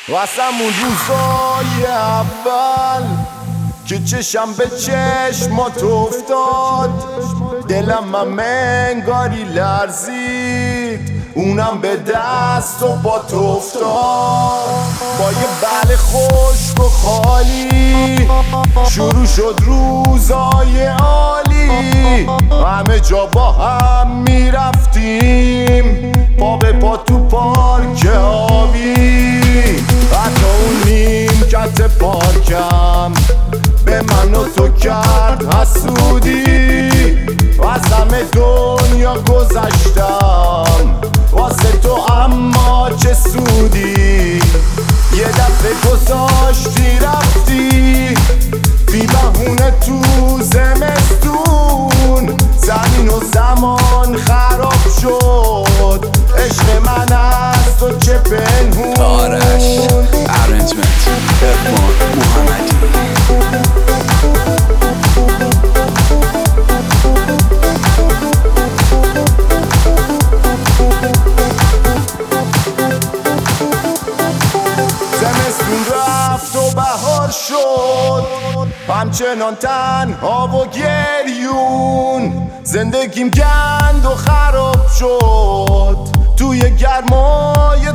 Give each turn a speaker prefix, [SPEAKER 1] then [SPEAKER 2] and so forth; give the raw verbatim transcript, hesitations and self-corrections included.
[SPEAKER 1] واسه همون روزای اول که چشم به چشمات افتاد، دلم هم انگاری لرزید، اونم به دست و با تو افتاد. با یه بله خشک و خالی شروع شد روزای عالی، همه جا با هم میرفتیم پا به پا تو پارک آبی. حتی اون نیمکت پارکم به من و تو کرد حسودی، از همه دنیا گذشتم واسه تو، اما چه سودی. یه دفعه گذاشتی رفتی بی بهونه تو زمستون، زمین و زمان خراب شد، عشق من از تو چه پنهون.
[SPEAKER 2] آرش ارنجمنت ارفان محمدی.
[SPEAKER 1] زمستون رفت و بهار شد، همچنان تنها و گریون، زندگیم گند و خراب شد توی گرمای